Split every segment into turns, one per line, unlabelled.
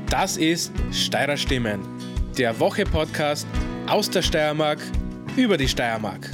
Das ist Steirer Stimmen, der Woche-Podcast aus der Steiermark über die Steiermark.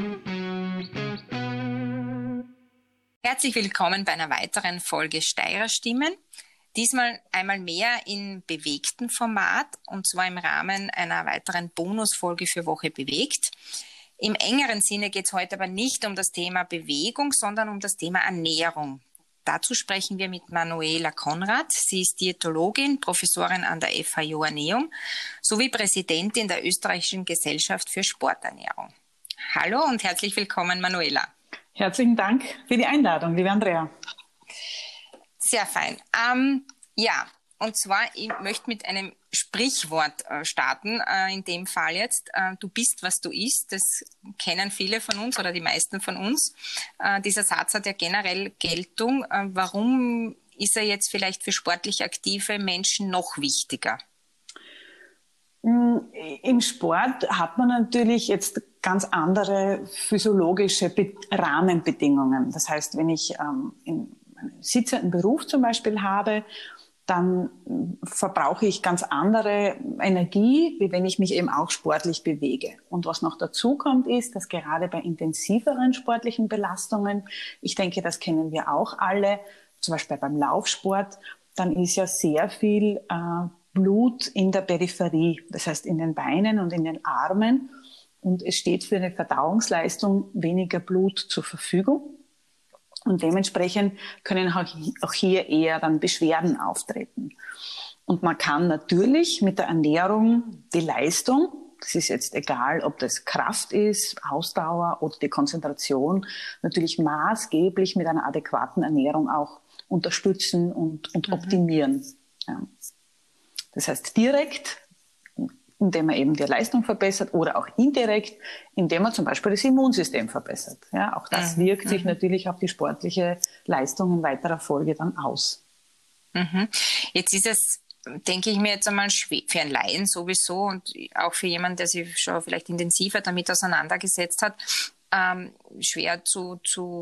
Herzlich willkommen bei einer weiteren Folge Steirer Stimmen. Diesmal einmal mehr in bewegtem Format und zwar im Rahmen einer weiteren Bonusfolge für Woche bewegt. Im engeren Sinne geht es heute aber nicht um das Thema Bewegung, sondern um das Thema Ernährung. Dazu sprechen wir mit Manuela Konrad. Sie ist Diätologin, Professorin an der FH Joanneum sowie Präsidentin der Österreichischen Gesellschaft für Sporternährung. Hallo und herzlich willkommen, Manuela.
Herzlichen Dank für die Einladung, liebe Andrea.
Sehr fein. Und zwar, ich möchte mit einem Sprichwort starten, in dem Fall jetzt. Du bist, was du isst. Das kennen viele von uns oder die meisten von uns. Dieser Satz hat ja generell Geltung. Warum ist er jetzt vielleicht für sportlich aktive Menschen noch wichtiger?
Im Sport hat man natürlich jetzt ganz andere physiologische Rahmenbedingungen. Das heißt, wenn ich einen sitzenden Beruf zum Beispiel habe, dann verbrauche ich ganz andere Energie, wie wenn ich mich eben auch sportlich bewege. Und was noch dazu kommt, ist, dass gerade bei intensiveren sportlichen Belastungen, ich denke, das kennen wir auch alle, zum Beispiel beim Laufsport, dann ist ja sehr viel Blut in der Peripherie, das heißt in den Beinen und in den Armen. Und es steht für eine Verdauungsleistung weniger Blut zur Verfügung. Und dementsprechend können auch hier eher dann Beschwerden auftreten. Und man kann natürlich mit der Ernährung die Leistung, das ist jetzt egal, ob das Kraft ist, Ausdauer oder die Konzentration, natürlich maßgeblich mit einer adäquaten Ernährung auch unterstützen und optimieren. Ja. Das heißt direkt, indem man eben die Leistung verbessert oder auch indirekt, indem man zum Beispiel das Immunsystem verbessert. Ja, auch das wirkt sich natürlich auf die sportliche Leistung in weiterer Folge dann aus.
Jetzt ist es, denke ich mir jetzt einmal, für einen Laien sowieso und auch für jemanden, der sich schon vielleicht intensiver damit auseinandergesetzt hat, schwer zu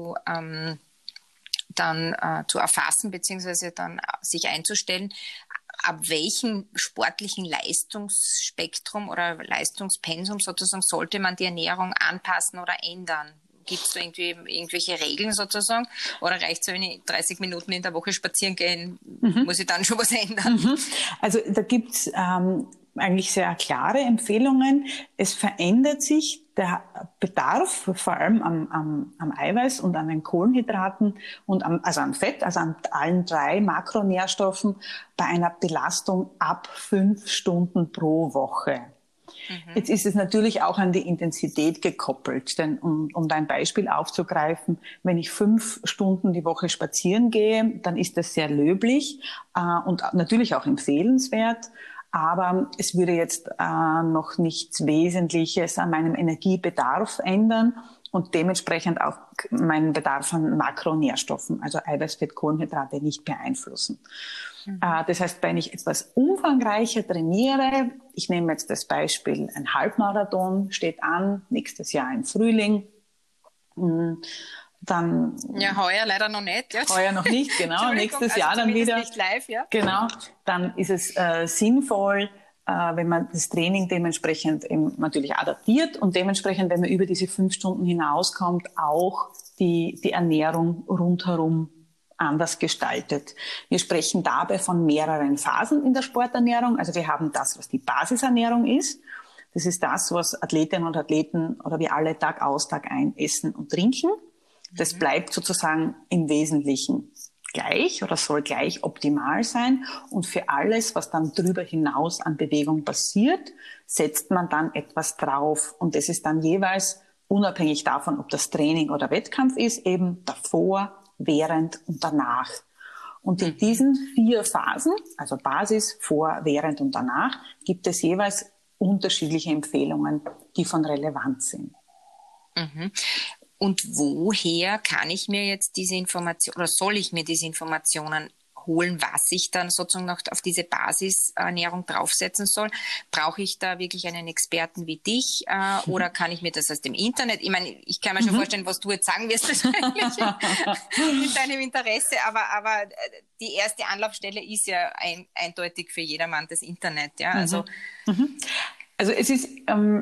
erfassen bzw. dann sich einzustellen, ab welchem sportlichen Leistungsspektrum oder Leistungspensum sozusagen sollte man die Ernährung anpassen oder ändern? Gibt es da irgendwelche Regeln sozusagen? Oder reicht es, wenn ich 30 Minuten in der Woche spazieren gehe, muss ich dann schon was ändern?
Also da gibt es eigentlich sehr klare Empfehlungen. Es verändert sich der Bedarf vor allem am Eiweiß und an den Kohlenhydraten und am Fett, also an allen 3 Makronährstoffen bei einer Belastung ab 5 Stunden pro Woche. Jetzt ist es natürlich auch an die Intensität gekoppelt, denn um dein Beispiel aufzugreifen, wenn ich 5 Stunden die Woche spazieren gehe, dann ist das sehr löblich und natürlich auch empfehlenswert. Aber es würde jetzt noch nichts Wesentliches an meinem Energiebedarf ändern und dementsprechend auch meinen Bedarf an Makronährstoffen, also Eiweiß, Fett, Kohlenhydrate, nicht beeinflussen. Das heißt, wenn ich etwas umfangreicher trainiere, ich nehme jetzt das Beispiel, ein Halbmarathon steht an, nächstes Jahr im Frühling, dann...
Ja, heuer leider noch nicht. Ja.
Heuer noch nicht, genau. Nächstes Jahr dann wieder.
Nicht live, ja.
Genau. Dann ist es sinnvoll, wenn man das Training dementsprechend eben natürlich adaptiert und dementsprechend, wenn man über diese 5 Stunden hinauskommt, auch die Ernährung rundherum anders gestaltet. Wir sprechen dabei von mehreren Phasen in der Sporternährung. Also wir haben das, was die Basisernährung ist. Das ist das, was Athletinnen und Athleten oder wir alle Tag aus, Tag ein essen und trinken. Das bleibt sozusagen im Wesentlichen gleich oder soll gleich optimal sein. Und für alles, was dann darüber hinaus an Bewegung passiert, setzt man dann etwas drauf. Und das ist dann jeweils unabhängig davon, ob das Training oder Wettkampf ist, eben davor, während und danach. Und in diesen 4 Phasen, also Basis, vor, während und danach, gibt es jeweils unterschiedliche Empfehlungen, die von Relevanz sind.
Und woher kann ich mir jetzt diese Information oder soll ich mir diese Informationen holen, was ich dann sozusagen noch auf diese Basisernährung draufsetzen soll? Brauche ich da wirklich einen Experten wie dich oder kann ich mir das aus dem Internet? Ich meine, ich kann mir schon vorstellen, was du jetzt sagen wirst, wahrscheinlich mit deinem Interesse, aber die erste Anlaufstelle ist ja eindeutig für jedermann das Internet. Ja?
Also es ist,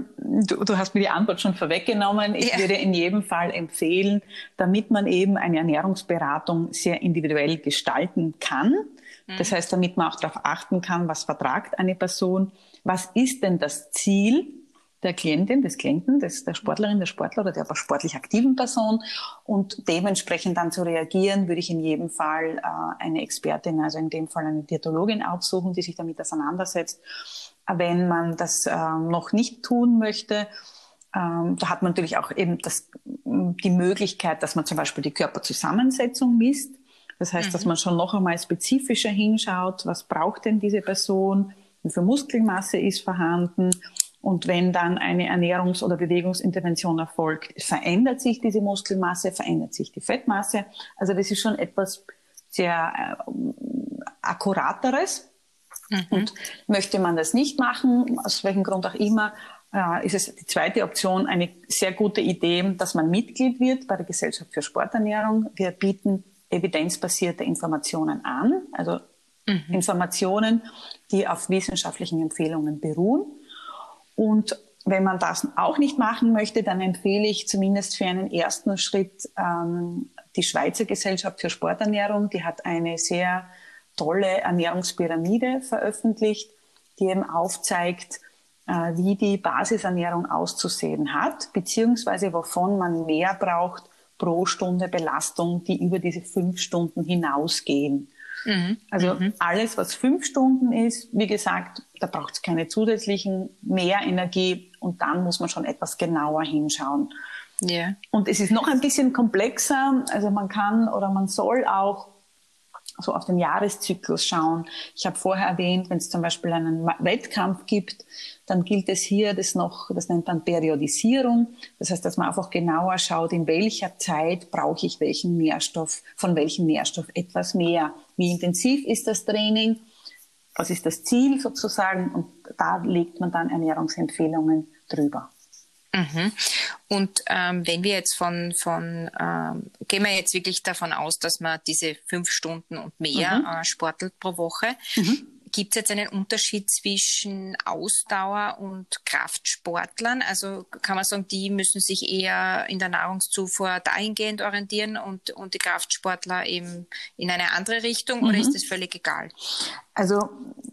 du hast mir die Antwort schon vorweggenommen. Ich würde in jedem Fall empfehlen, damit man eben eine Ernährungsberatung sehr individuell gestalten kann. Das heißt, damit man auch darauf achten kann, was vertragt eine Person. Was ist denn das Ziel der Klientin, des Klienten, der Sportlerin, der Sportler oder der sportlich aktiven Person? Und dementsprechend dann zu reagieren, würde ich in jedem Fall eine Expertin, also in dem Fall eine Diätologin aufsuchen, die sich damit auseinandersetzt. Wenn man das noch nicht tun möchte, da hat man natürlich auch eben die Möglichkeit, dass man zum Beispiel die Körperzusammensetzung misst. Das heißt, dass man schon noch einmal spezifischer hinschaut, was braucht denn diese Person, wie viel Muskelmasse ist vorhanden. Und wenn dann eine Ernährungs- oder Bewegungsintervention erfolgt, verändert sich diese Muskelmasse, verändert sich die Fettmasse. Also das ist schon etwas sehr Akkurateres. Und möchte man das nicht machen, aus welchem Grund auch immer, ist es die zweite Option eine sehr gute Idee, dass man Mitglied wird bei der Gesellschaft für Sporternährung. Wir bieten evidenzbasierte Informationen an, also Informationen, die auf wissenschaftlichen Empfehlungen beruhen. Und wenn man das auch nicht machen möchte, dann empfehle ich zumindest für einen ersten Schritt die Schweizer Gesellschaft für Sporternährung. Die hat eine sehr tolle Ernährungspyramide veröffentlicht, die eben aufzeigt, wie die Basisernährung auszusehen hat, beziehungsweise wovon man mehr braucht pro Stunde Belastung, die über diese 5 Stunden hinausgehen. Also alles, was 5 Stunden ist, wie gesagt, da braucht es keine zusätzlichen Mehrenergie und dann muss man schon etwas genauer hinschauen. Yeah. Und es ist noch ein bisschen komplexer, also man kann oder man soll auch so auf den Jahreszyklus schauen. Ich habe vorher erwähnt, wenn es zum Beispiel einen Wettkampf gibt, dann gilt es hier, das nennt man Periodisierung. Das heißt, dass man einfach genauer schaut, in welcher Zeit brauche ich von welchem Nährstoff etwas mehr. Wie intensiv ist das Training? Was ist das Ziel sozusagen? Und da legt man dann Ernährungsempfehlungen drüber.
Und wenn wir jetzt gehen wir jetzt wirklich davon aus, dass man diese 5 Stunden und mehr sportelt pro Woche. Gibt es jetzt einen Unterschied zwischen Ausdauer- und Kraftsportlern? Also kann man sagen, die müssen sich eher in der Nahrungszufuhr dahingehend orientieren und die Kraftsportler eben in eine andere Richtung oder ist das völlig egal?
Also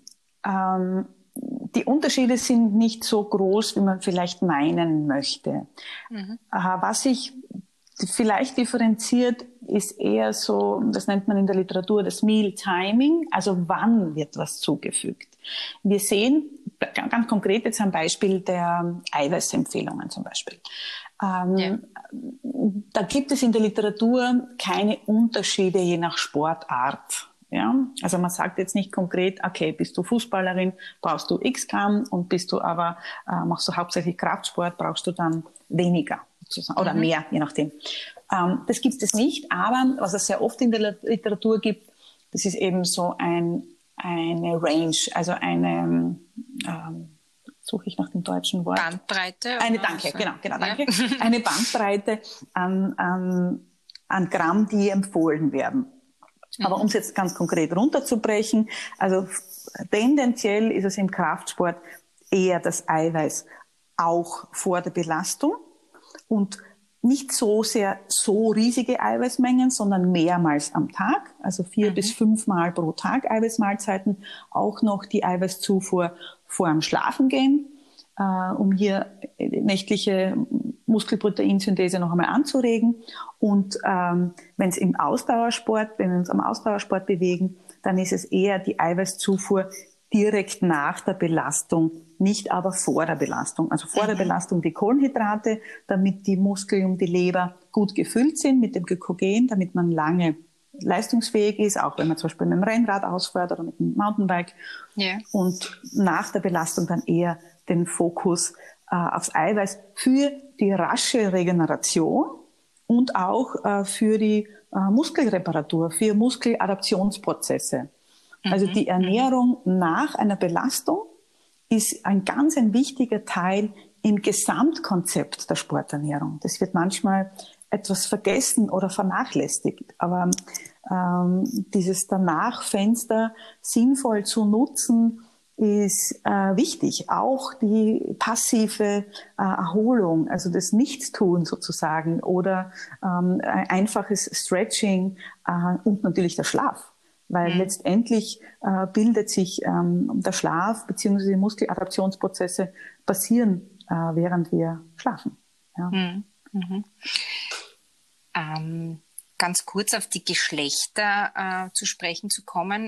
die Unterschiede sind nicht so groß, wie man vielleicht meinen möchte. Was sich vielleicht differenziert, ist eher so, das nennt man in der Literatur das Meal Timing, also wann wird was zugefügt. Wir sehen ganz konkret jetzt am Beispiel der Eiweißempfehlungen zum Beispiel. Da gibt es in der Literatur keine Unterschiede je nach Sportart. Ja, also man sagt jetzt nicht konkret, okay, bist du Fußballerin, brauchst du X Gramm und machst du hauptsächlich Kraftsport, brauchst du dann weniger sozusagen, oder mehr, je nachdem. Das gibt es nicht, aber was es sehr oft in der Literatur gibt, das ist eben so eine Range, also suche ich nach dem deutschen Wort.
Bandbreite?
Danke. Eine Bandbreite an Gramm, die empfohlen werden. Aber um es jetzt ganz konkret runterzubrechen, also tendenziell ist es im Kraftsport eher das Eiweiß auch vor der Belastung und nicht so sehr so riesige Eiweißmengen, sondern mehrmals am Tag, also 4 bis 5 Mal pro Tag Eiweißmahlzeiten, auch noch die Eiweißzufuhr vor dem Schlafengehen, um hier nächtliche Muskelproteinsynthese noch einmal anzuregen. Und wenn wir uns am Ausdauersport bewegen, dann ist es eher die Eiweißzufuhr direkt nach der Belastung, nicht aber vor der Belastung. Also vor der Belastung die Kohlenhydrate, damit die Muskeln und die Leber gut gefüllt sind mit dem Glykogen, damit man lange leistungsfähig ist, auch wenn man zum Beispiel mit dem Rennrad ausfährt oder mit dem Mountainbike. Yeah. Und nach der Belastung dann eher den Fokus aufs Eiweiß für die rasche Regeneration und auch für die Muskelreparatur, für Muskeladaptionsprozesse. Also die Ernährung nach einer Belastung ist ein wichtiger Teil im Gesamtkonzept der Sporternährung. Das wird manchmal etwas vergessen oder vernachlässigt. Aber dieses Danach-Fenster sinnvoll zu nutzen, ist wichtig. Auch die passive Erholung, also das Nichtstun sozusagen oder einfaches Stretching und natürlich der Schlaf. Weil letztendlich bildet sich der Schlaf bzw. die Muskeladaptionsprozesse passieren, während wir schlafen. Ja.
Ganz kurz auf die Geschlechter zu sprechen zu kommen.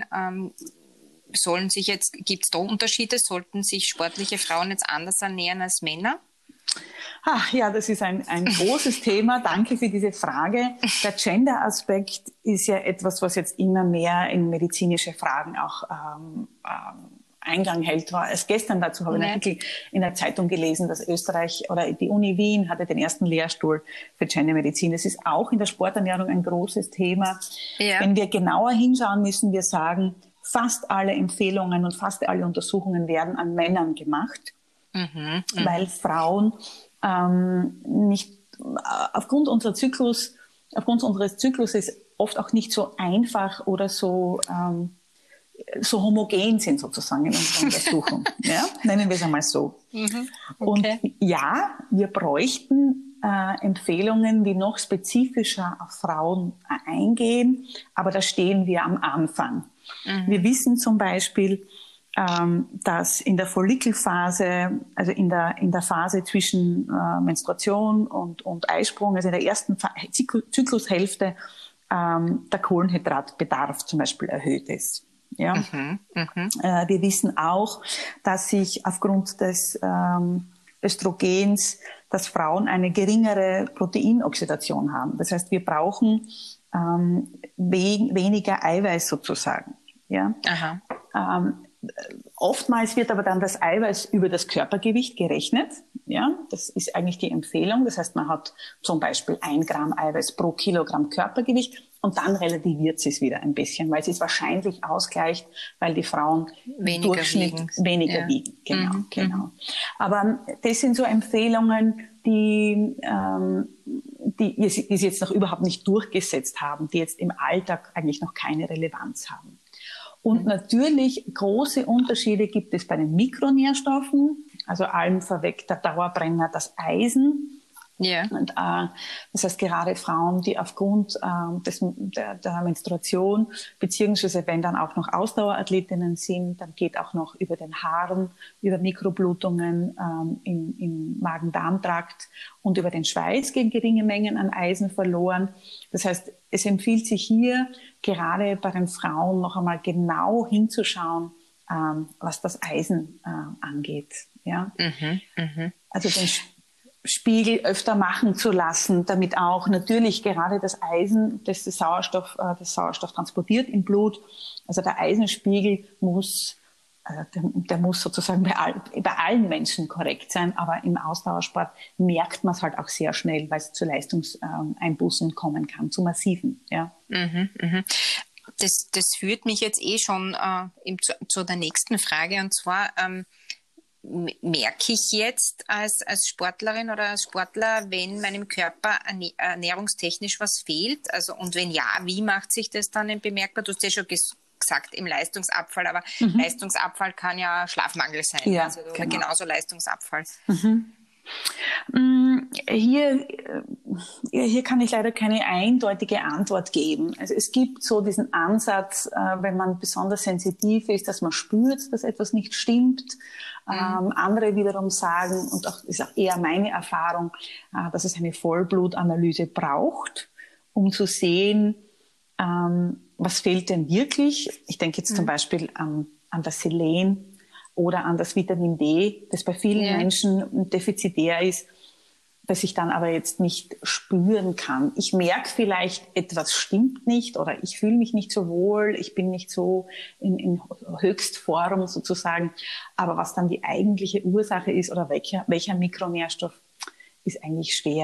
Gibt es da Unterschiede? Sollten sich sportliche Frauen jetzt anders ernähren als Männer?
Ja, das ist ein großes Thema. Danke für diese Frage. Der Gender-Aspekt ist ja etwas, was jetzt immer mehr in medizinische Fragen auch Eingang hält. Erst gestern dazu habe ich einen Artikel in der Zeitung gelesen, dass Österreich oder die Uni Wien hatte den ersten Lehrstuhl für Gendermedizin. Das ist auch in der Sporternährung ein großes Thema. Ja. Wenn wir genauer hinschauen, müssen wir sagen, fast alle Empfehlungen und fast alle Untersuchungen werden an Männern gemacht, weil Frauen nicht aufgrund unseres Zykluses oft auch nicht so einfach oder so homogen sind sozusagen in unserer Untersuchung. Ja? Nennen wir es einmal so. Okay. Und ja, wir bräuchten Empfehlungen, die noch spezifischer auf Frauen eingehen, aber da stehen wir am Anfang. Wir wissen zum Beispiel, dass in der Follikelphase, also in der Phase zwischen Menstruation und Eisprung, also in der ersten Zyklushälfte, der Kohlenhydratbedarf zum Beispiel erhöht ist. Ja? Wir wissen auch, dass sich aufgrund des Östrogens, dass Frauen eine geringere Proteinoxidation haben. Das heißt, wir brauchen weniger Eiweiß sozusagen. Ja? Oftmals wird aber dann das Eiweiß über das Körpergewicht gerechnet. Ja, das ist eigentlich die Empfehlung. Das heißt, man hat zum Beispiel 1 Gramm Eiweiß pro Kilogramm Körpergewicht und dann relativiert es wieder ein bisschen, weil es es wahrscheinlich ausgleicht, weil die Frauen im Durchschnitt weniger wiegen. Genau. Aber das sind so Empfehlungen, die sie jetzt noch überhaupt nicht durchgesetzt haben, die jetzt im Alltag eigentlich noch keine Relevanz haben. Und natürlich große Unterschiede gibt es bei den Mikronährstoffen, also allem vorweg der Dauerbrenner, das Eisen. Yeah. Und, das heißt, gerade Frauen, die aufgrund der Menstruation, beziehungsweise wenn dann auch noch Ausdauerathletinnen sind, dann geht auch noch über den Harn, über Mikroblutungen im Magen-Darm-Trakt und über den Schweiß gehen geringe Mengen an Eisen verloren. Das heißt, es empfiehlt sich hier gerade bei den Frauen noch einmal genau hinzuschauen, was das Eisen angeht. Ja? Also den Spiegel öfter machen zu lassen, damit auch natürlich gerade das Eisen, das Sauerstoff transportiert im Blut, also der Eisenspiegel muss, der muss sozusagen bei allen Menschen korrekt sein, aber im Ausdauersport merkt man es halt auch sehr schnell, weil es zu Leistungseinbußen kommen kann, zu massiven. Ja.
Das führt mich jetzt schon zu der nächsten Frage, und zwar merke ich jetzt als Sportlerin oder als Sportler, wenn meinem Körper ernährungstechnisch was fehlt? Also, und wenn ja, wie macht sich das dann bemerkbar? Du hast ja schon gesagt, im Leistungsabfall, aber Leistungsabfall kann ja Schlafmangel sein.
Ja,
also, oder genauso Leistungsabfall.
Hier kann ich leider keine eindeutige Antwort geben. Also es gibt so diesen Ansatz, wenn man besonders sensitiv ist, dass man spürt, dass etwas nicht stimmt. Andere wiederum sagen, und auch ist auch eher meine Erfahrung, dass es eine Vollblutanalyse braucht, um zu sehen, was fehlt denn wirklich. Ich denke jetzt zum Beispiel an das Selen oder an das Vitamin D, das bei vielen Menschen defizitär ist, das ich dann aber jetzt nicht spüren kann. Ich merke vielleicht, etwas stimmt nicht oder ich fühle mich nicht so wohl, ich bin nicht so in Höchstform sozusagen. Aber was dann die eigentliche Ursache ist oder welcher Mikronährstoff, ist eigentlich schwer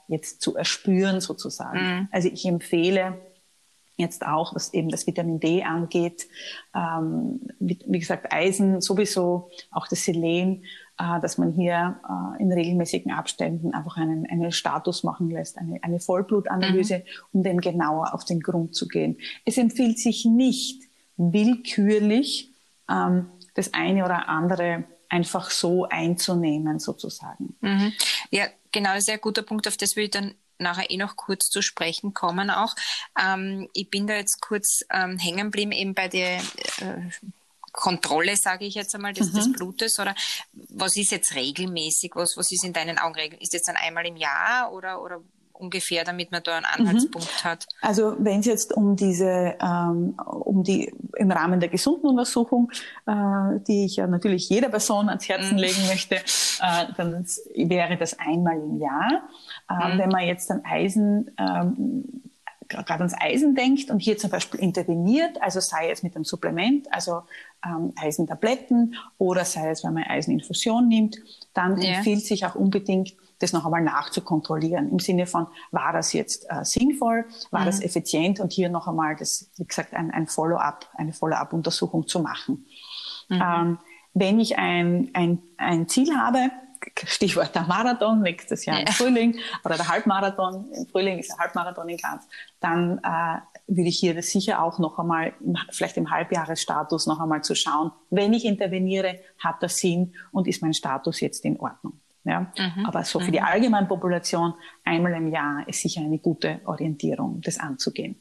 jetzt zu erspüren sozusagen. Also ich empfehle jetzt auch, was eben das Vitamin D angeht, wie gesagt, Eisen sowieso, auch das Selen, dass man hier in regelmäßigen Abständen einfach einen Status machen lässt, eine Vollblutanalyse, um dem genauer auf den Grund zu gehen. Es empfiehlt sich nicht, willkürlich das eine oder andere einfach so einzunehmen, sozusagen.
Ja, genau, das ist ein guter Punkt, auf das will ich dann nachher noch kurz zu sprechen kommen auch. Ich bin da jetzt kurz hängen geblieben eben bei der Kontrolle, sage ich jetzt einmal, des Blutes, oder was ist jetzt regelmäßig, was ist in deinen Augen regelmäßig? Ist jetzt dann einmal im Jahr oder ungefähr, damit man da einen Anhaltspunkt hat?
Also wenn es jetzt um die im Rahmen der gesunden Untersuchung, die ich ja natürlich jeder Person ans Herzen legen möchte, dann wäre das einmal im Jahr. Wenn man jetzt an Eisen, gerade ans Eisen denkt und hier zum Beispiel interveniert, also sei es mit einem Supplement, also Eisentabletten, oder sei es, wenn man Eiseninfusion nimmt, dann empfiehlt sich auch unbedingt, das noch einmal nachzukontrollieren, im Sinne von, war das jetzt sinnvoll, war das effizient, und hier noch einmal, wie gesagt, ein Follow-up, eine Follow-up-Untersuchung zu machen. Wenn ich ein Ziel habe, Stichwort der Marathon, nächstes Jahr im Frühling, oder der Halbmarathon, im Frühling ist der Halbmarathon in Graz, dann würde ich hier das sicher auch noch einmal, vielleicht im Halbjahresstatus noch einmal zu schauen, wenn ich interveniere, hat das Sinn und ist mein Status jetzt in Ordnung. Ja? Aber so für die Allgemeinpopulation einmal im Jahr ist sicher eine gute Orientierung, das anzugehen.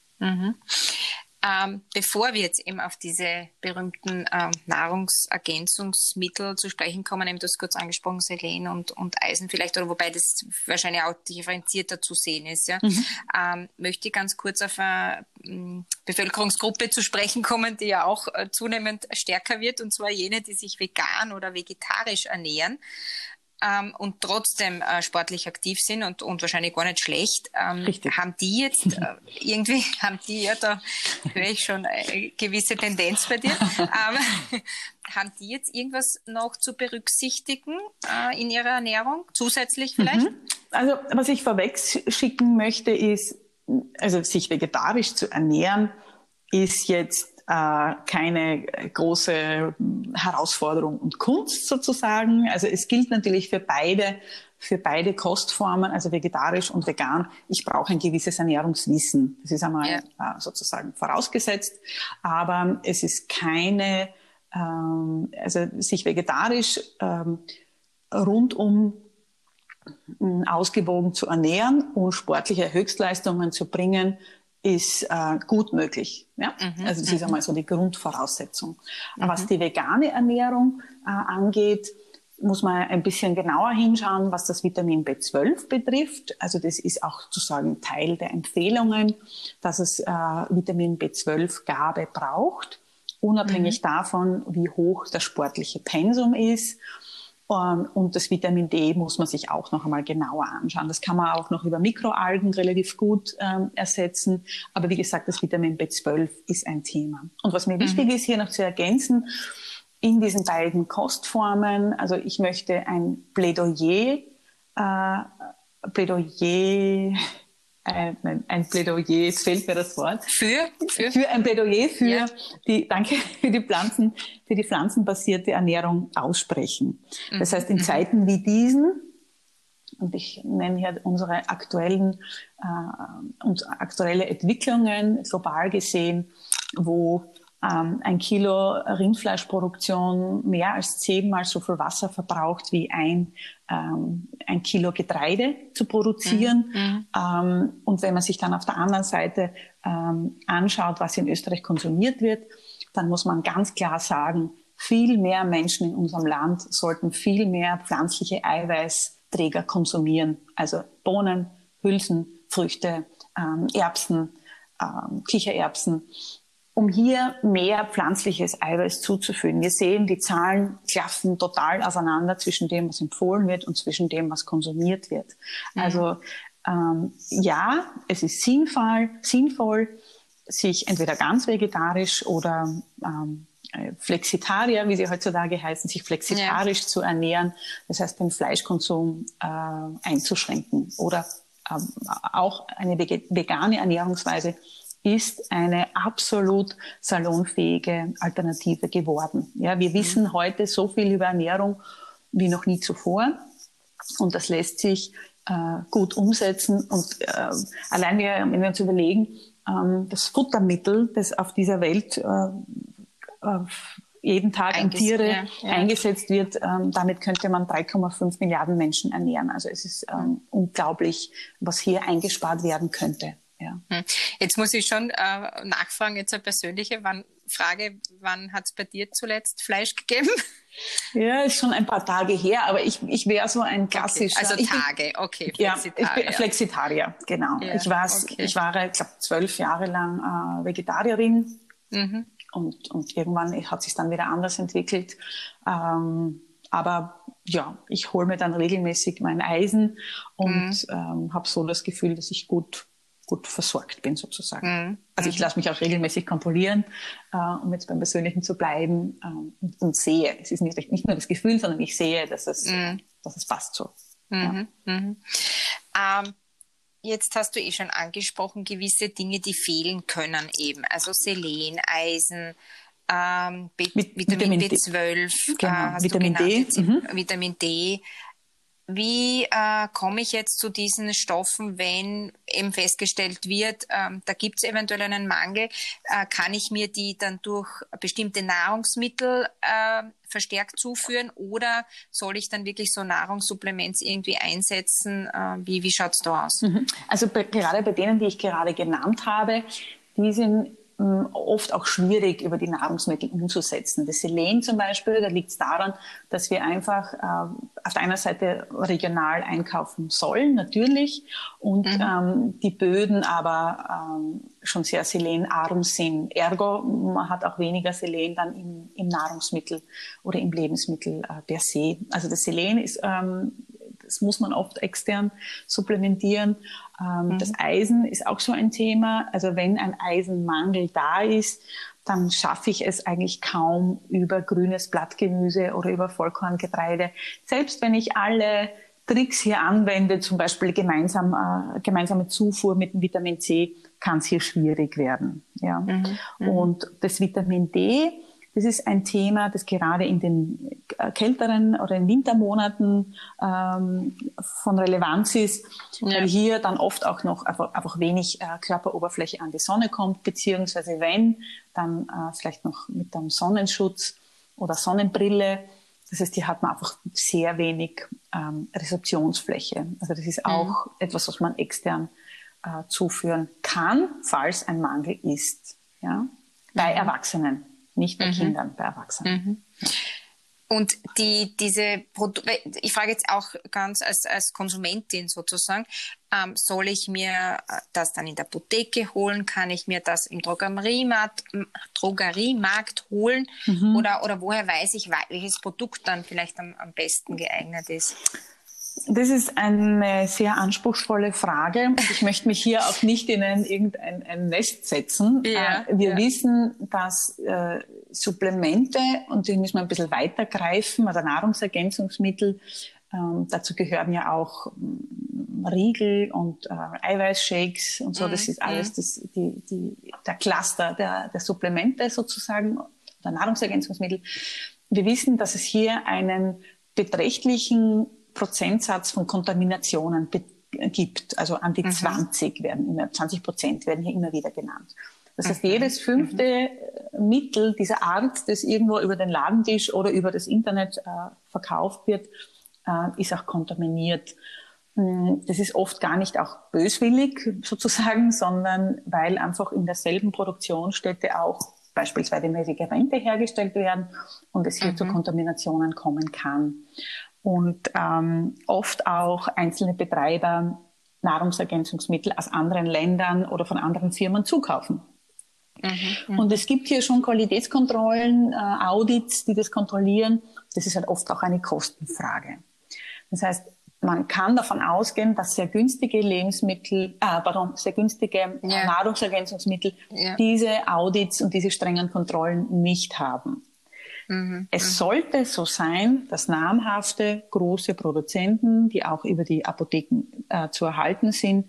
Bevor wir jetzt eben auf diese berühmten Nahrungsergänzungsmittel zu sprechen kommen, eben das kurz angesprochen, Selen und Eisen vielleicht, oder wobei das wahrscheinlich auch differenzierter zu sehen ist, ja, möchte ich ganz kurz auf eine Bevölkerungsgruppe zu sprechen kommen, die ja auch zunehmend stärker wird, und zwar jene, die sich vegan oder vegetarisch ernähren. Und trotzdem sportlich aktiv sind und wahrscheinlich gar nicht schlecht. Haben die jetzt haben die, ja, da höre ich schon eine gewisse Tendenz bei dir, haben die jetzt irgendwas noch zu berücksichtigen in ihrer Ernährung, zusätzlich vielleicht?
Also was ich vorweg schicken möchte ist, also sich vegetarisch zu ernähren, ist jetzt keine große Herausforderung und Kunst sozusagen. Also es gilt natürlich für beide Kostformen, also vegetarisch und vegan. Ich brauche ein gewisses Ernährungswissen. Das ist einmal sozusagen vorausgesetzt. Aber es ist keine, also sich vegetarisch rundum ausgewogen zu ernähren und sportliche Höchstleistungen zu bringen, ist gut möglich. Ja? Also das ist einmal so die Grundvoraussetzung. Aber was die vegane Ernährung angeht, muss man ein bisschen genauer hinschauen, was das Vitamin B12 betrifft. Also das ist auch sozusagen Teil der Empfehlungen, dass es Vitamin B12-Gabe braucht, unabhängig davon, wie hoch das sportliche Pensum ist. Und das Vitamin D muss man sich auch noch einmal genauer anschauen. Das kann man auch noch über Mikroalgen relativ gut ersetzen. Aber wie gesagt, das Vitamin B12 ist ein Thema. Und was mir wichtig ist, hier noch zu ergänzen, in diesen beiden Kostformen, also ich möchte ein Plädoyer, jetzt fehlt mir das Wort. Für ein Plädoyer für die pflanzenbasierte Ernährung aussprechen. Das heißt, in Zeiten wie diesen, und ich nenne hier unsere aktuelle Entwicklungen global gesehen, wo ein Kilo Rindfleischproduktion mehr als 10-mal so viel Wasser verbraucht wie ein Kilo Getreide zu produzieren. Und wenn man sich dann auf der anderen Seite anschaut, was in Österreich konsumiert wird, dann muss man ganz klar sagen, viel mehr Menschen in unserem Land sollten viel mehr pflanzliche Eiweißträger konsumieren. Also Bohnen, Hülsen, Früchte, Erbsen, Kichererbsen, um hier mehr pflanzliches Eiweiß zuzuführen. Wir sehen, die Zahlen klaffen total auseinander zwischen dem, was empfohlen wird, und zwischen dem, was konsumiert wird. Also ja, es ist sinnvoll, sich entweder ganz vegetarisch oder Flexitarier, wie sie heutzutage heißen, sich flexitarisch zu ernähren. Das heißt, den Fleischkonsum einzuschränken oder auch eine vegane Ernährungsweise ist eine absolut salonfähige Alternative geworden. Ja, wir wissen heute so viel über Ernährung wie noch nie zuvor und das lässt sich gut umsetzen. Und allein wenn wir uns überlegen, das Futtermittel, das auf dieser Welt jeden Tag an Tiere eingesetzt wird, damit könnte man 3,5 Milliarden Menschen ernähren. Also es ist unglaublich, was hier eingespart werden könnte. Ja.
Jetzt muss ich schon nachfragen, jetzt eine persönliche Frage, wann hat es bei dir zuletzt Fleisch gegeben?
Ja, ist schon ein paar Tage her, aber ich wäre so ein klassischer...
Okay, also Tage, okay,
Flexitarier. Ja, ich bin Flexitarier, genau. Ja, ich war, ich glaube, 12 Jahre lang Vegetarierin und irgendwann hat sich dann wieder anders entwickelt. Aber ja, ich hole mir dann regelmäßig mein Eisen und habe so das Gefühl, dass ich gut versorgt bin sozusagen. Also ich lasse mich auch regelmäßig kontrollieren, um jetzt beim Persönlichen zu bleiben und sehe. Es ist nicht nur das Gefühl, sondern ich sehe, dass es passt so. Ja.
Jetzt hast du schon angesprochen, gewisse Dinge, die fehlen können eben. Also Selen, Eisen, Vitamin B12,
genau. Vitamin D.
Vitamin D. Wie komme ich jetzt zu diesen Stoffen, wenn eben festgestellt wird, da gibt es eventuell einen Mangel? Kann ich mir die dann durch bestimmte Nahrungsmittel verstärkt zuführen oder soll ich dann wirklich so Nahrungssupplements irgendwie einsetzen? Wie schaut es da aus?
Also gerade bei denen, die ich gerade genannt habe, die sind oft auch schwierig über die Nahrungsmittel umzusetzen. Das Selen zum Beispiel, da liegt es daran, dass wir einfach auf der einen Seite regional einkaufen sollen, natürlich, und die Böden aber schon sehr selenarm sind. Ergo, man hat auch weniger Selen dann im Nahrungsmittel oder im Lebensmittel per se. Also das Selen ist das muss man oft extern supplementieren. Das Eisen ist auch so ein Thema. Also wenn ein Eisenmangel da ist, dann schaffe ich es eigentlich kaum über grünes Blattgemüse oder über Vollkorngetreide. Selbst wenn ich alle Tricks hier anwende, zum Beispiel gemeinsame Zufuhr mit dem Vitamin C, kann es hier schwierig werden. Ja. Und das Vitamin D, das ist ein Thema, das gerade in den kälteren oder in Wintermonaten von Relevanz ist, weil hier dann oft auch noch einfach wenig Körperoberfläche an die Sonne kommt, beziehungsweise wenn, dann vielleicht noch mit einem Sonnenschutz oder Sonnenbrille. Das heißt, hier hat man einfach sehr wenig Resorptionsfläche. Also das ist auch etwas, was man extern zuführen kann, falls ein Mangel ist. Ja? Bei Erwachsenen. Nicht bei Kindern, bei Erwachsenen.
Und diese Produkte, ich frage jetzt auch ganz als Konsumentin sozusagen, soll ich mir das dann in der Apotheke holen? Kann ich mir das im Drogeriemarkt holen? Oder woher weiß ich, welches Produkt dann vielleicht am besten geeignet ist?
Das ist eine sehr anspruchsvolle Frage. Ich möchte mich hier auch nicht in irgendein Nest setzen.
Ja,
wir wissen, dass Supplemente, und die müssen wir ein bisschen weiter greifen, oder Nahrungsergänzungsmittel, dazu gehören ja auch Riegel und Eiweißshakes und so. Das ist alles der Cluster der Supplemente sozusagen, der Nahrungsergänzungsmittel. Wir wissen, dass es hier einen beträchtlichen Prozentsatz von Kontaminationen gibt. Also an die 20% werden hier immer wieder genannt. Das heißt, jedes 5. Mittel dieser Art, das irgendwo über den Ladentisch oder über das Internet verkauft wird, ist auch kontaminiert. Das ist oft gar nicht auch böswillig sozusagen, sondern weil einfach in derselben Produktionsstätte auch beispielsweise Medikamente hergestellt werden und es hier zu Kontaminationen kommen kann. Und oft auch einzelne Betreiber Nahrungsergänzungsmittel aus anderen Ländern oder von anderen Firmen zukaufen. Und es gibt hier schon Qualitätskontrollen, Audits, die das kontrollieren. Das ist halt oft auch eine Kostenfrage. Das heißt, man kann davon ausgehen, dass sehr günstige Nahrungsergänzungsmittel diese Audits und diese strengen Kontrollen nicht haben. Es sollte so sein, dass namhafte, große Produzenten, die auch über die Apotheken zu erhalten sind,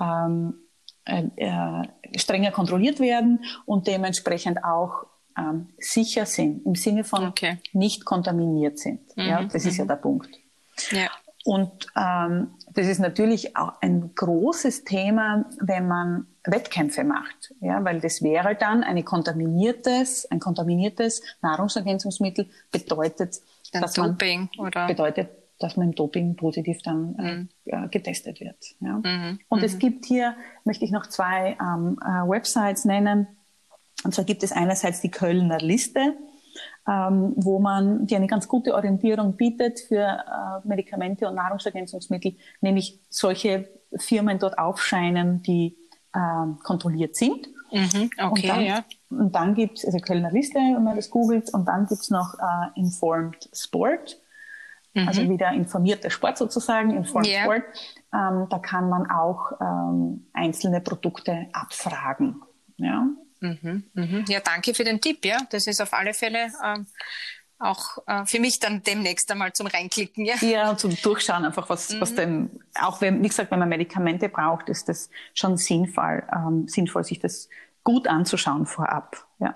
strenger kontrolliert werden und dementsprechend auch sicher sind, im Sinne von nicht kontaminiert sind. Ja, das ist ja der Punkt.
Ja.
Und das ist natürlich auch ein großes Thema, wenn man Wettkämpfe macht, ja, weil das wäre dann ein kontaminiertes Nahrungsergänzungsmittel bedeutet, dass
Doping,
dass man im Doping positiv dann getestet wird. Ja. Und es gibt hier, möchte ich noch 2 Websites nennen. Und zwar gibt es einerseits die Kölner Liste, die eine ganz gute Orientierung bietet für Medikamente und Nahrungsergänzungsmittel, nämlich solche Firmen dort aufscheinen, die kontrolliert sind. Und dann gibt es, also Kölner Liste, wenn man das googelt, und dann gibt es noch Informed Sport, also wieder informierter Sport sozusagen, Informed Sport. Da kann man auch einzelne Produkte abfragen. Ja.
Ja, danke für den Tipp. Ja, das ist auf alle Fälle auch für mich dann demnächst einmal zum Reinklicken.
Ja, zum Durchschauen einfach, was denn, auch wenn, wie gesagt, wenn man Medikamente braucht, ist das schon sinnvoll, sich das gut anzuschauen vorab. Ja.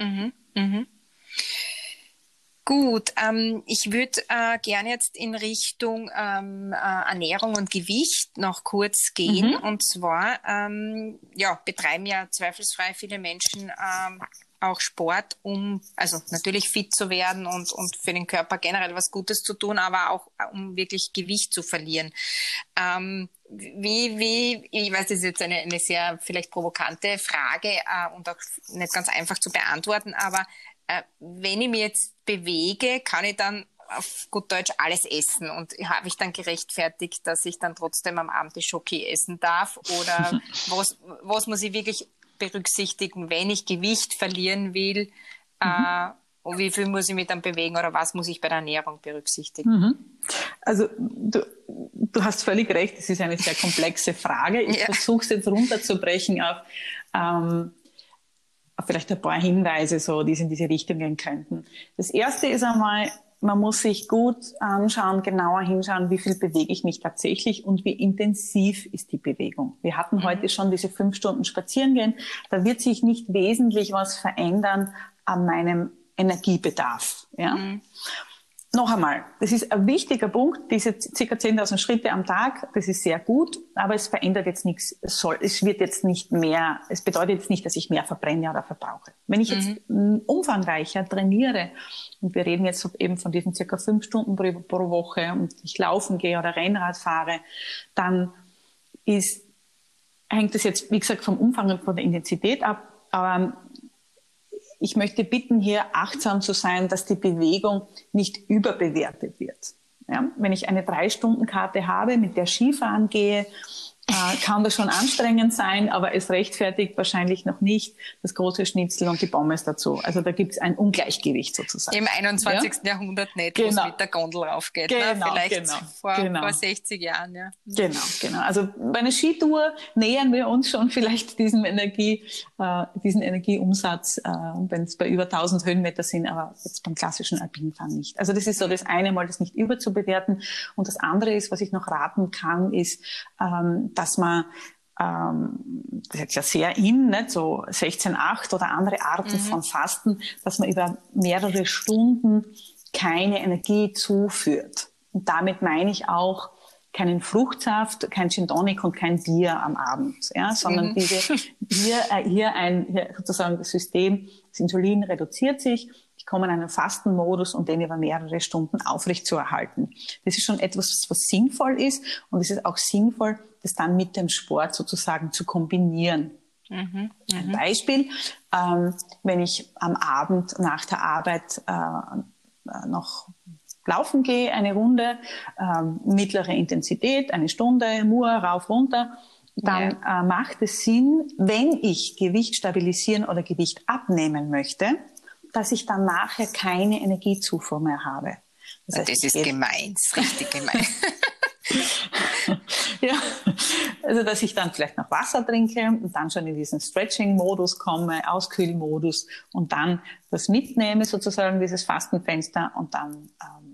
Gut, ich würde gerne jetzt in Richtung Ernährung und Gewicht noch kurz gehen. Und zwar betreiben ja zweifelsfrei viele Menschen auch Sport, um also natürlich fit zu werden und für den Körper generell was Gutes zu tun, aber auch um wirklich Gewicht zu verlieren. Ich weiß, das ist jetzt eine sehr vielleicht provokante Frage und auch nicht ganz einfach zu beantworten, aber wenn ich mich jetzt bewege, kann ich dann auf gut Deutsch alles essen und habe ich dann gerechtfertigt, dass ich dann trotzdem am Abend die Schoki essen darf, oder was muss ich wirklich berücksichtigen, wenn ich Gewicht verlieren will, und wie viel muss ich mich dann bewegen, oder was muss ich bei der Ernährung berücksichtigen?
Also du hast völlig recht, es ist eine sehr komplexe Frage. Ich versuche es jetzt runterzubrechen auf vielleicht ein paar Hinweise, so, die in diese Richtung gehen könnten. Das erste ist einmal, man muss sich gut anschauen, genauer hinschauen, wie viel bewege ich mich tatsächlich und wie intensiv ist die Bewegung. Wir hatten heute schon diese 5 Stunden Spazierengehen. Da wird sich nicht wesentlich was verändern an meinem Energiebedarf. Ja? Noch einmal, das ist ein wichtiger Punkt, diese ca. 10.000 Schritte am Tag, das ist sehr gut, aber es verändert jetzt nichts, es bedeutet jetzt nicht, dass ich mehr verbrenne oder verbrauche. Wenn ich jetzt umfangreicher trainiere, und wir reden jetzt eben von diesen ca. 5 Stunden pro Woche, und ich laufen gehe oder Rennrad fahre, dann hängt das jetzt, wie gesagt, vom Umfang und von der Intensität ab, aber ich möchte bitten, hier achtsam zu sein, dass die Bewegung nicht überbewertet wird. Ja? Wenn ich eine 3-Stunden-Karte habe, mit der Skifahren gehe, kann das schon anstrengend sein, aber es rechtfertigt wahrscheinlich noch nicht das große Schnitzel und die Pommes dazu. Also da gibt es ein Ungleichgewicht sozusagen.
Im 21. Jahrhundert nicht, wo es mit der Gondel raufgeht. Vielleicht vor 60 Jahren. Ja.
Genau. Also bei einer Skitour nähern wir uns schon vielleicht diesen Energieumsatz, wenn es bei über 1000 Höhenmeter sind, aber jetzt beim klassischen Alpinfahren nicht. Also das ist so das eine Mal, das nicht überzubewerten. Und das andere ist, was ich noch raten kann, ist, dass man, das ist ja sehr nicht? So 16/8 oder andere Arten von Fasten, dass man über mehrere Stunden keine Energie zuführt. Und damit meine ich auch keinen Fruchtsaft, kein Gin Tonic und kein Bier am Abend, ja, sondern hier sozusagen das System, das Insulin reduziert sich. Ich komme in einen Fastenmodus und den über mehrere Stunden aufrechtzuerhalten. Das ist schon etwas, was sinnvoll ist, und es ist auch sinnvoll, das dann mit dem Sport sozusagen zu kombinieren. Ein Beispiel, wenn ich am Abend nach der Arbeit noch laufen gehe, eine Runde, mittlere Intensität, 1 Stunde, Mur, rauf, runter, dann macht es Sinn, wenn ich Gewicht stabilisieren oder Gewicht abnehmen möchte, dass ich dann nachher keine Energiezufuhr mehr habe.
Das ist gemein, das ist richtig gemein.
Ja. Also, dass ich dann vielleicht noch Wasser trinke und dann schon in diesen Stretching-Modus komme, Auskühlmodus und dann das mitnehme, sozusagen dieses Fastenfenster und dann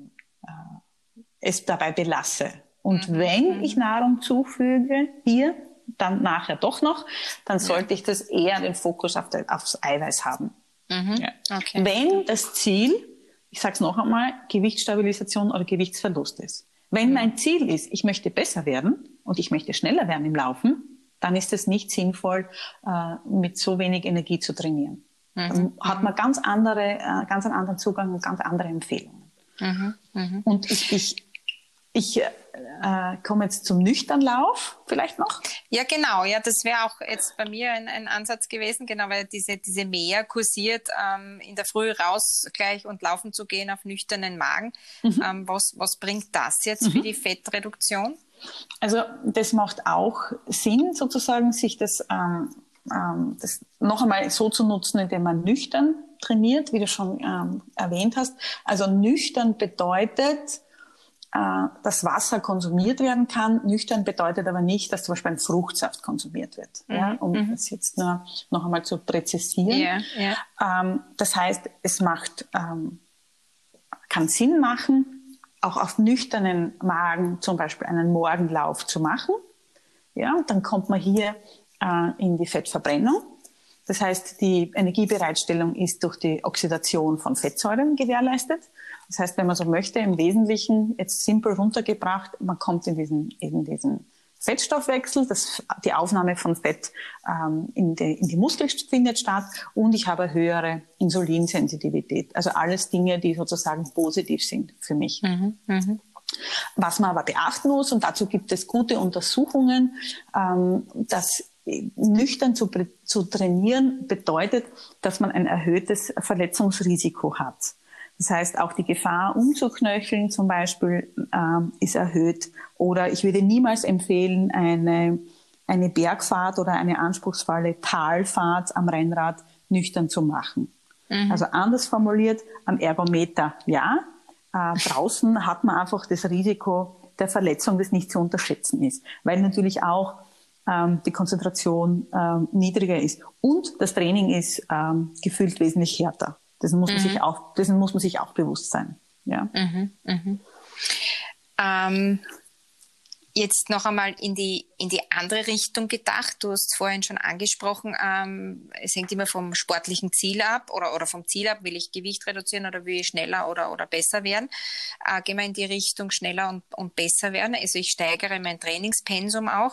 es dabei belasse. Und wenn ich Nahrung zufüge, hier, dann nachher doch noch, dann sollte ich das eher den Fokus aufs Eiweiß haben. Ja.
Okay.
Wenn das Ziel, ich sage es noch einmal, Gewichtsstabilisation oder Gewichtsverlust ist. Wenn mein Ziel ist, ich möchte besser werden und ich möchte schneller werden im Laufen, dann ist es nicht sinnvoll, mit so wenig Energie zu trainieren. Dann hat man ganz einen anderen Zugang und ganz andere Empfehlungen. Und ich komme jetzt zum Nüchternlauf vielleicht noch.
Ja, genau. Ja, das wäre auch jetzt bei mir ein Ansatz gewesen, genau, weil diese Mehr kursiert, in der Früh raus gleich und laufen zu gehen auf nüchternen Magen. Was bringt das jetzt für die Fettreduktion?
Also das macht auch Sinn, sozusagen, sich das noch einmal so zu nutzen, indem man nüchtern trainiert, wie du schon erwähnt hast. Also nüchtern bedeutet, dass Wasser konsumiert werden kann. Nüchtern bedeutet aber nicht, dass zum Beispiel ein Fruchtsaft konsumiert wird. Ja, um das jetzt nur noch einmal zu präzisieren. Das heißt, es kann Sinn machen, auch auf nüchternen Magen zum Beispiel einen Morgenlauf zu machen. Ja, dann kommt man hier in die Fettverbrennung. Das heißt, die Energiebereitstellung ist durch die Oxidation von Fettsäuren gewährleistet. Das heißt, wenn man so möchte, im Wesentlichen, jetzt simpel runtergebracht, man kommt in diesen Fettstoffwechsel, die Aufnahme von Fett in die Muskeln findet statt und ich habe höhere Insulinsensitivität. Also alles Dinge, die sozusagen positiv sind für mich. Was man aber beachten muss, und dazu gibt es gute Untersuchungen, dass nüchtern zu trainieren bedeutet, dass man ein erhöhtes Verletzungsrisiko hat. Das heißt, auch die Gefahr, umzuknöcheln zum Beispiel, ist erhöht. Oder ich würde niemals empfehlen, eine Bergfahrt oder eine anspruchsvolle Talfahrt am Rennrad nüchtern zu machen. Also anders formuliert, am Ergometer ja. Draußen hat man einfach das Risiko der Verletzung, das nicht zu unterschätzen ist. Weil natürlich auch die Konzentration niedriger ist. Und das Training ist gefühlt wesentlich härter. Dessen muss man sich auch bewusst sein. Ja.
Jetzt noch einmal in die andere Richtung gedacht. Du hast vorhin schon angesprochen, es hängt immer vom sportlichen Ziel ab oder vom Ziel ab, will ich Gewicht reduzieren oder will ich schneller oder besser werden. Gehen wir in die Richtung schneller und besser werden. Also ich steigere mein Trainingspensum auch.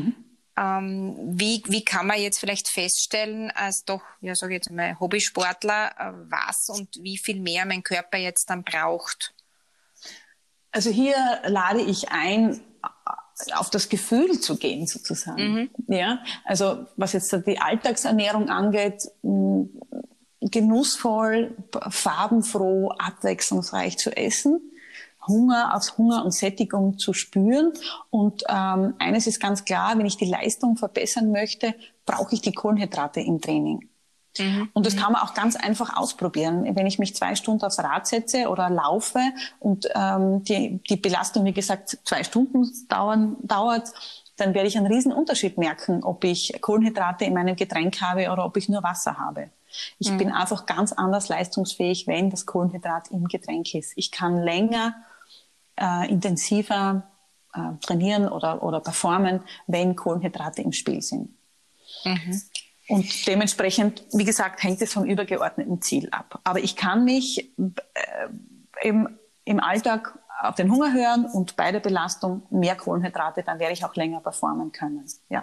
Wie kann man jetzt vielleicht feststellen, als doch, ja, sage ich jetzt mal, Hobbysportler, was und wie viel mehr mein Körper jetzt dann braucht?
Also hier lade ich ein, auf das Gefühl zu gehen, sozusagen. Ja, also was jetzt die Alltagsernährung angeht, genussvoll, farbenfroh, abwechslungsreich zu essen. Hunger und Sättigung zu spüren. Und eines ist ganz klar, wenn ich die Leistung verbessern möchte, brauche ich die Kohlenhydrate im Training. Und das kann man auch ganz einfach ausprobieren. Wenn ich mich 2 Stunden aufs Rad setze oder laufe und die Belastung, wie gesagt, 2 Stunden dauert, dann werde ich einen riesen Unterschied merken, ob ich Kohlenhydrate in meinem Getränk habe oder ob ich nur Wasser habe. Ich bin einfach ganz anders leistungsfähig, wenn das Kohlenhydrat im Getränk ist. Ich kann länger intensiver trainieren oder performen, wenn Kohlenhydrate im Spiel sind. Und dementsprechend, wie gesagt, hängt es vom übergeordneten Ziel ab. Aber ich kann mich im Alltag auf den Hunger hören und bei der Belastung mehr Kohlenhydrate, dann werde ich auch länger performen können. Ja.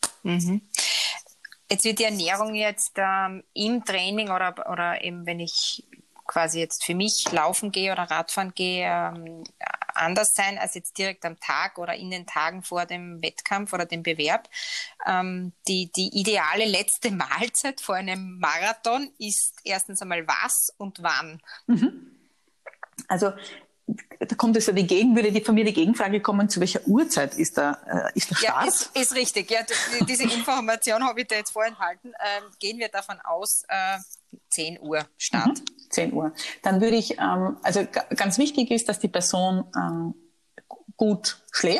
Jetzt wird die Ernährung jetzt im Training oder eben, wenn ich quasi jetzt für mich laufen gehe oder Radfahren gehe, anders sein als jetzt direkt am Tag oder in den Tagen vor dem Wettkampf oder dem Bewerb. Die ideale letzte Mahlzeit vor einem Marathon ist erstens einmal was und wann?
Also da kommt es ja würde von mir die Gegenfrage kommen, zu welcher Uhrzeit ist der Start?
Ja, ist richtig. Ja, diese Information habe ich da jetzt vorenthalten. Gehen wir davon aus, 10 Uhr Start.
10 Uhr. Dann würde ich, also ganz wichtig ist, dass die Person gut schläft.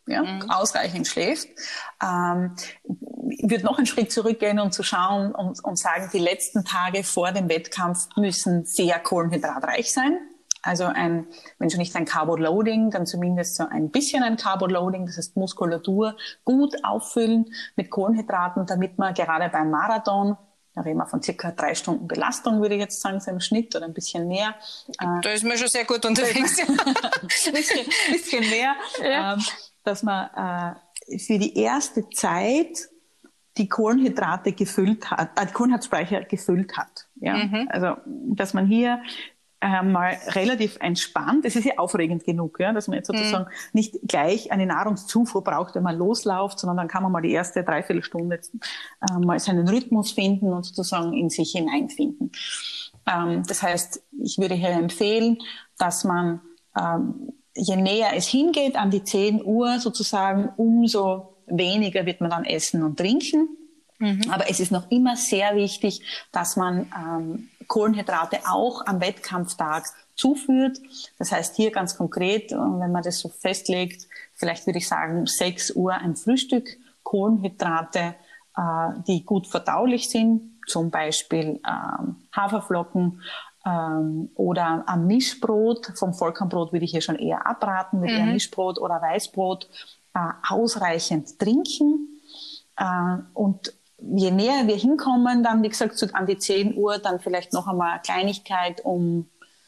ausreichend schläft. Ich würde noch einen Schritt zurückgehen und zu schauen und sagen, die letzten Tage vor dem Wettkampf müssen sehr kohlenhydratreich sein. Also wenn schon nicht ein Carbo-Loading, dann zumindest so ein bisschen ein Carbo-Loading, das heißt Muskulatur gut auffüllen mit Kohlenhydraten, damit man gerade beim Marathon, da reden wir von circa 3 Stunden Belastung, würde ich jetzt sagen, so im Schnitt oder ein bisschen mehr.
Da ist man schon sehr gut unterwegs.
bisschen mehr, dass man für die erste Zeit die Kohlenhydrate gefüllt hat, die Kohlenhydratspeicher gefüllt hat. Ja? Also, dass man hier mal relativ entspannt, es ist ja aufregend genug, ja, dass man jetzt sozusagen nicht gleich eine Nahrungszufuhr braucht, wenn man losläuft, sondern dann kann man mal die erste 3/4 Stunde mal seinen Rhythmus finden und sozusagen in sich hineinfinden. Das heißt, ich würde hier empfehlen, dass man, je näher es hingeht an die 10 Uhr sozusagen, umso weniger wird man dann essen und trinken. Aber es ist noch immer sehr wichtig, dass man Kohlenhydrate auch am Wettkampftag zuführt. Das heißt hier ganz konkret, wenn man das so festlegt, vielleicht würde ich sagen 6 Uhr ein Frühstück, Kohlenhydrate, die gut verdaulich sind, zum Beispiel Haferflocken oder am Mischbrot. Vom Vollkornbrot würde ich hier schon eher abraten, mit eher Mischbrot oder Weißbrot, ausreichend trinken und je näher wir hinkommen, dann, wie gesagt, so an die 10 Uhr, dann vielleicht noch einmal Kleinigkeit um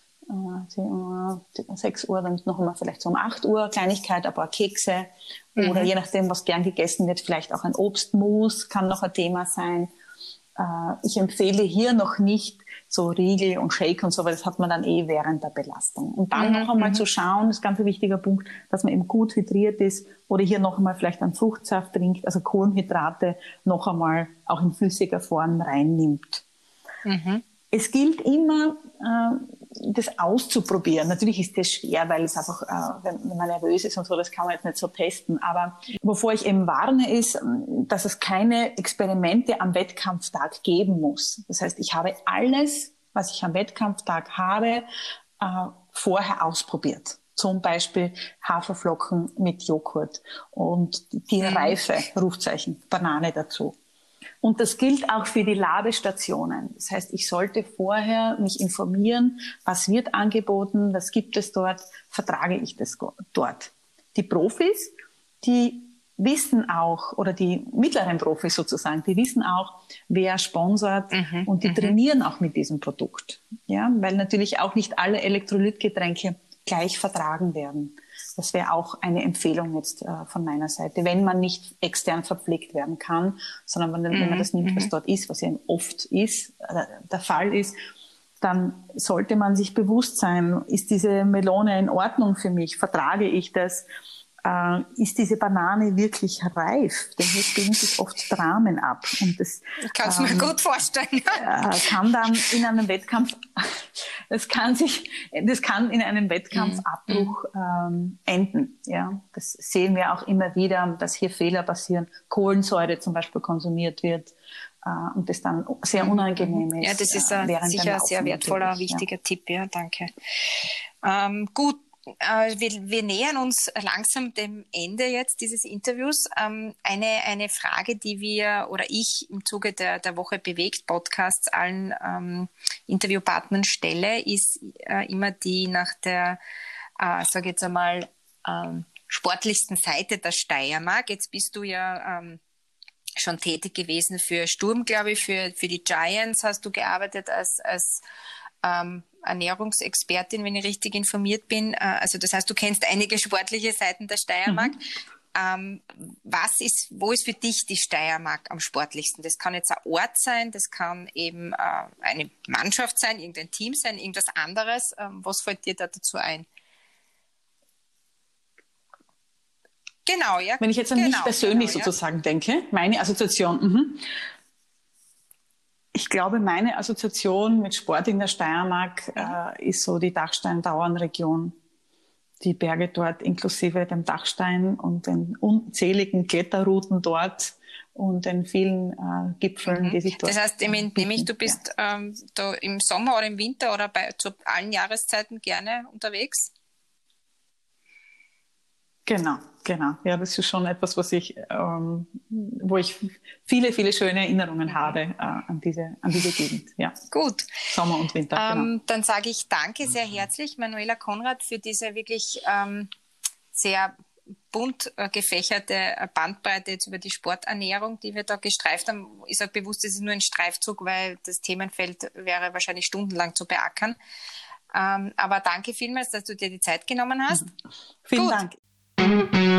6 Uhr, dann noch einmal vielleicht so um 8 Uhr, Kleinigkeit, ein paar Kekse oder je nachdem, was gern gegessen wird, vielleicht auch ein Obstmus kann noch ein Thema sein. Ich empfehle hier noch nicht so Riegel und Shake und so, weil das hat man dann während der Belastung. Und dann noch einmal zu schauen, das ist ein ganz wichtiger Punkt, dass man eben gut hydriert ist oder hier noch einmal vielleicht einen Fruchtsaft trinkt, also Kohlenhydrate noch einmal auch in flüssiger Form reinnimmt. Es gilt immer, das auszuprobieren. Natürlich ist das schwer, weil es einfach, wenn man nervös ist und so, das kann man jetzt nicht so testen. Aber wovor ich eben warne, ist, dass es keine Experimente am Wettkampftag geben muss. Das heißt, ich habe alles, was ich am Wettkampftag habe, vorher ausprobiert. Zum Beispiel Haferflocken mit Joghurt und die reife, Rufzeichen, Banane dazu. Und das gilt auch für die Labestationen. Das heißt, ich sollte vorher mich informieren, was wird angeboten, was gibt es dort, vertrage ich das dort. Die Profis, die wissen auch, oder die mittleren Profis sozusagen, die wissen auch, wer sponsert und die trainieren auch mit diesem Produkt. Ja, weil natürlich auch nicht alle Elektrolytgetränke gleich vertragen werden. Das wäre auch eine Empfehlung jetzt von meiner Seite, wenn man nicht extern verpflegt werden kann, sondern wenn man das nimmt, was dort ist, was ja oft ist, der Fall ist, dann sollte man sich bewusst sein, ist diese Melone in Ordnung für mich? Vertrage ich das? Ist diese Banane wirklich reif? Denn hier spielen sich oft Dramen ab. Und das
kannst du mir gut vorstellen.
Kann dann in einem Wettkampf, das kann in einem Wettkampfabbruch enden. Ja, das sehen wir auch immer wieder, dass hier Fehler passieren. Kohlensäure zum Beispiel konsumiert wird und das dann sehr unangenehm ist.
Ja, das ist sicher ein sehr wertvoller, wichtiger Tipp. Ja, danke. Gut. Wir nähern uns langsam dem Ende jetzt dieses Interviews. Eine Frage, die wir oder ich im Zuge der Woche bewegt Podcasts allen Interviewpartnern stelle, ist immer die nach der, sage jetzt einmal, sportlichsten Seite der Steiermark. Jetzt bist du ja schon tätig gewesen für Sturm, glaube ich, für die Giants hast du gearbeitet als Ernährungsexpertin, wenn ich richtig informiert bin. Also das heißt, du kennst einige sportliche Seiten der Steiermark. Wo ist für dich die Steiermark am sportlichsten? Das kann jetzt ein Ort sein, das kann eben eine Mannschaft sein, irgendein Team sein, irgendwas anderes. Was fällt dir da dazu ein? Genau, ja.
Wenn ich jetzt an mich persönlich sozusagen denke, meine Assoziation, ich glaube, meine Assoziation mit Sport in der Steiermark ist so die Dachstein-Tauernregion. Die Berge dort inklusive dem Dachstein und den unzähligen Kletterrouten dort und den vielen Gipfeln, die sich dort
Das heißt, nehme ich, du bist da im Sommer oder im Winter oder zu allen Jahreszeiten gerne unterwegs?
Genau. Ja, das ist schon etwas, wo ich viele, viele schöne Erinnerungen habe an diese Gegend. Ja.
Gut.
Sommer und Winter. Genau.
Dann sage ich danke sehr herzlich, Manuela Konrad, für diese wirklich sehr bunt gefächerte Bandbreite jetzt über die Sporternährung, die wir da gestreift haben. Ich sage bewusst, es ist nur ein Streifzug, weil das Themenfeld wäre wahrscheinlich stundenlang zu beackern. Aber danke vielmals, dass du dir die Zeit genommen hast.
Vielen Dank.